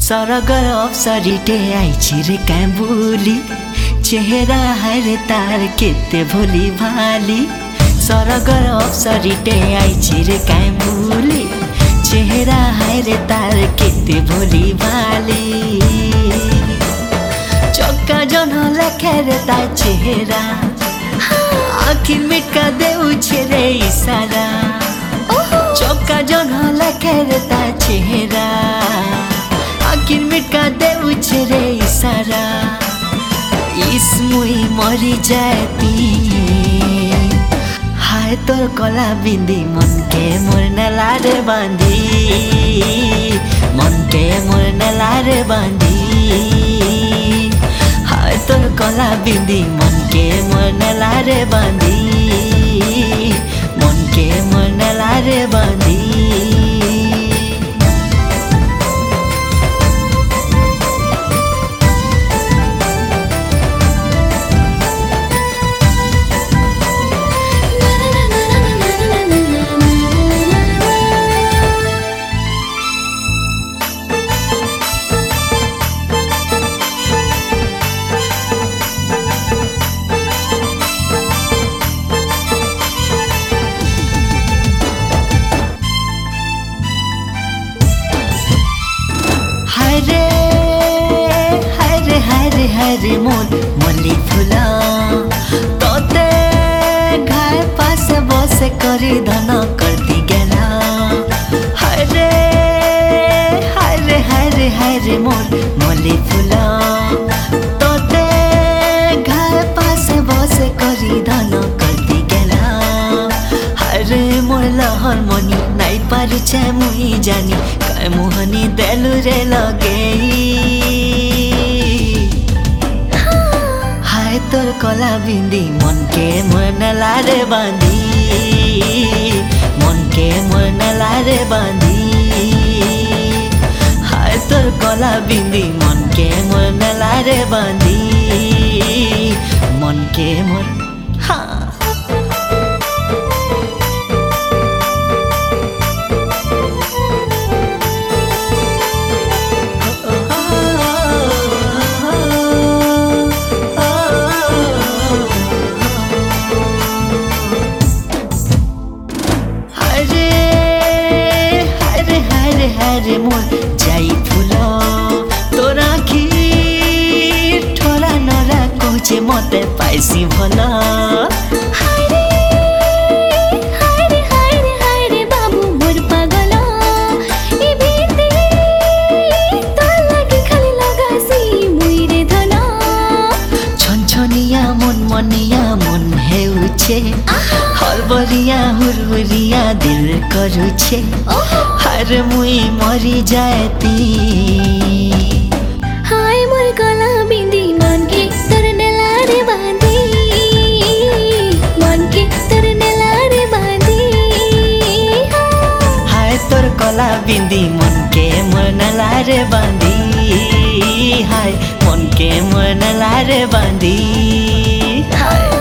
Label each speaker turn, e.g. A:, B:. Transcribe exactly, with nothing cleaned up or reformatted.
A: सरगर अप्सरीटे आइछि रे काबुली चेहरा हारे तार केते भोली भाली। सरगर अप्सरीटे आइछि रे काबुली चेहरा हारे तार केते भोली भाली। चक्का जन लेखे रे तार चेहरा आखिर मिटका देउछे रे इशारा। चक्का जन लेखे रे तार चेहरा आखिर मिटका देउछे रे इशारा। इसमुई मरी जाती हाय तोर कला बिंदी मन के मोर नलारे बांधी मन के मोर नलारे बांधी। हाय तोर कला बिंदी मन के मोर नलारे बांधी मन के मोर नलारे बांधी। हरे हरे हरे हरे मोल मल्ली फुला तोते घाय पास बस करी धन करती गेला। हरे हरे हरे हरे मोल मल्ली फुला तोते घाय पास बस करी धन करती गेला। हरे मोर लहर मनी नाई पारुछे मुई जानी काय मोहनी देलु रे लगेई। हाय तोर कला बिंदी मन के मोर नलारे बांधी मन के मोर नलारे बांधी। हाय तोर कला बिंदी मन के मोर नलारे बांधी मन के मोर हाँ। हरे मोर जाई फुलो तोर आखि ठोरा नरा कहुचे मते पाइसी भला।
B: हायरे हायरे हायरे हायरे बाबू मोर पागल ए बीते तोर लागे खाली लगासी मुई रे धना।
A: छनछनिया मन मनिया मन हेउछे हरबरिया हुरहुरिया दिल करुछे। हर मुई मरी जाती
B: हाय मोर कला बिंदी मन के तोर नलारे बांधी मन के तोर नलारे बांधी।
A: हाय तोर कला बिंदी मन के मोर नलारे बांधी हाय मन के मोर नलारे बांधी हाय।